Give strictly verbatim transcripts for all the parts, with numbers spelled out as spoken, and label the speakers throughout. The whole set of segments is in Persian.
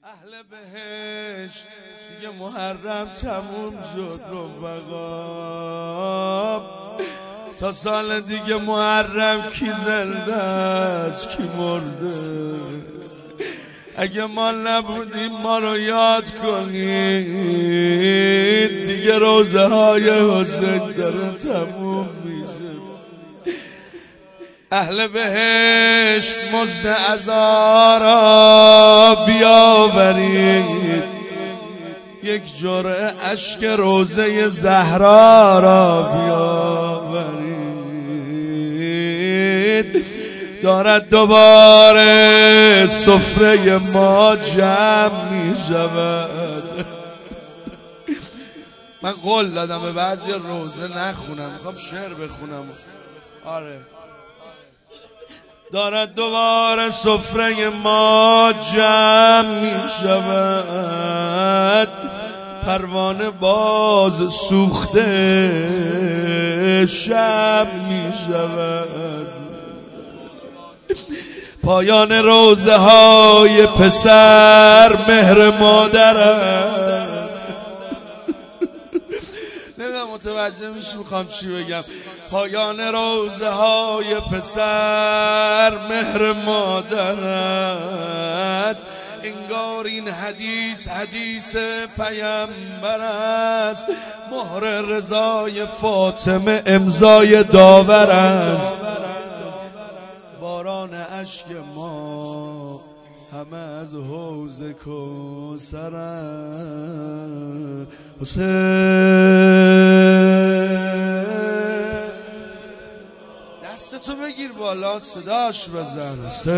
Speaker 1: اهل بهشت دیگه محرم تموم شد رفقا، تا سال دیگه محرم کی زنده است کی مرده. اگه ما نبودیم ما رو یاد کنید، دیگه روزه های حسین داره تموم میشه. اهل بهشت مزد عزا را بیاورید، یک جرعه اشک روزه زهرا را بیاورید. دارد دوباره سفره ما جمع می شود. من قول دادم به بعضی روزه نخونم، میخوام شعر بخونم. آره دارد دوباره سفره ما جمع می شود، پروانه باز سوخته شب می شود. پایان روزه های پسر مهر مادرم. نمیدونم متوجه میشی میخوام چی بگم. پایان روزه های پسر مهر مادر است، انگار این حدیث حدیث پیامبر است. مهر رضای فاطمه امضای داور است. باران اشک ما همه از حوض کوثر است. حسین دستتو بگیر بالا صداش بزن. حسین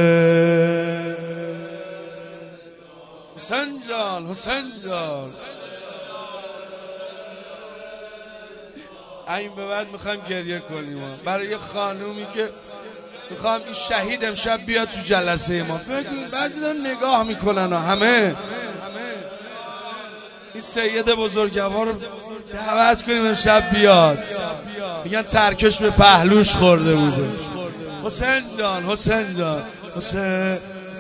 Speaker 1: حسین جان حسین جان. این به بعد میخوایم گریه کنیم برای یه خانومی که میخوام این شهید امشب بیاد تو جلسه ما. بگیم بعضی دارن نگاه میکنن و همه این سید بزرگوار رو دعوت کنیم امشب بیاد. میگن ترکش به پهلوش خورده بوده. حسین جان حسین جان حسین.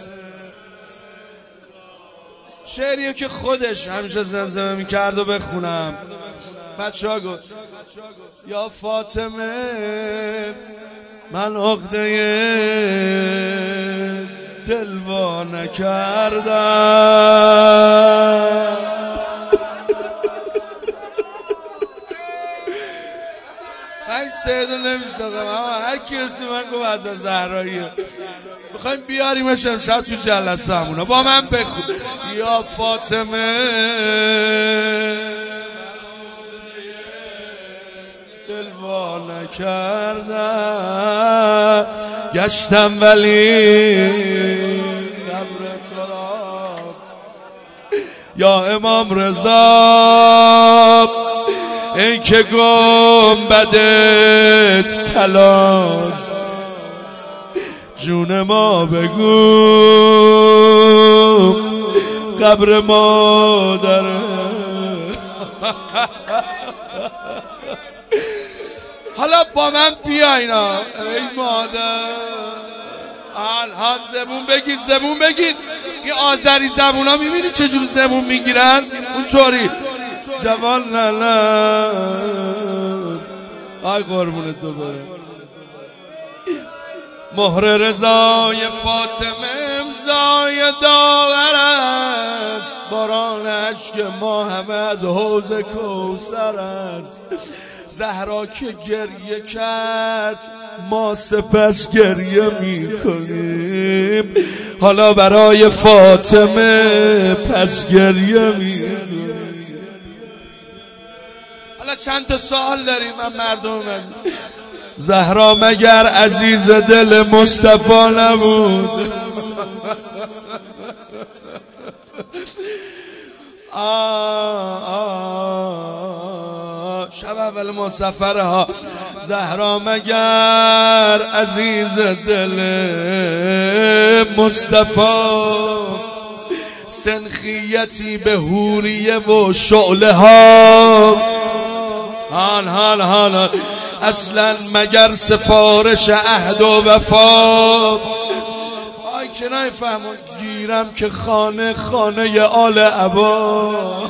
Speaker 1: شعریو که خودش همیشه زمزمه میکرد و بخونم. بچه ها گفت یا فاطمه من عقده دل وا نکردم، من سیدو نمیشتاقم اما هر کی رسی من گفت از زهراییه. میخوایم بیاریمش امشب تو جلسه همونا. با من بخون یا فاطمه دل وا نکردم، گشتم ولی قبر تو را یا امام رضا. ای که گنبدت طلاست جون ما بگو قبر مادره. حالا با من بیاینا. ای مادر الان زبون بگیر زبون بگیر. این آذری زبون ها میبینی چجور زبون میگیرن اونطوری. جوان لالم آی قربون تو برم. مهر رضای فاطمه امضای داور است، باران اشک ما همه از حوض کوثر است. زهرا که گریه کرد ما سپس گریه می کنیم، حالا برای فاطمه پس گریه می کنیم. حالا چند تا سوال داریم من مردم من. زهرا مگر عزیز دل مصطفی نبود؟ آه آه شب اول ما سفره ها. زهرا مگر عزیز دل مصطفی، سنخیتی به حوریه و شعله ها. حال حال حال اصلا مگر سفارش عهد و وفا. که نفهمون گیرم که خانه خانه آل عبا.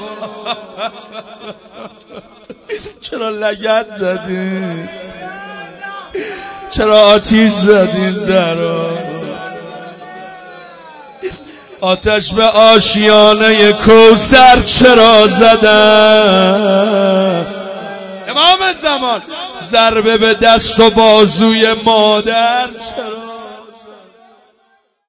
Speaker 1: چرا لگد زدین؟ چرا آتیش زدین درا؟ آتش به آشیانه کوثر چرا زدن؟ امام زمان ضربه به دست و بازوی مادر چرا؟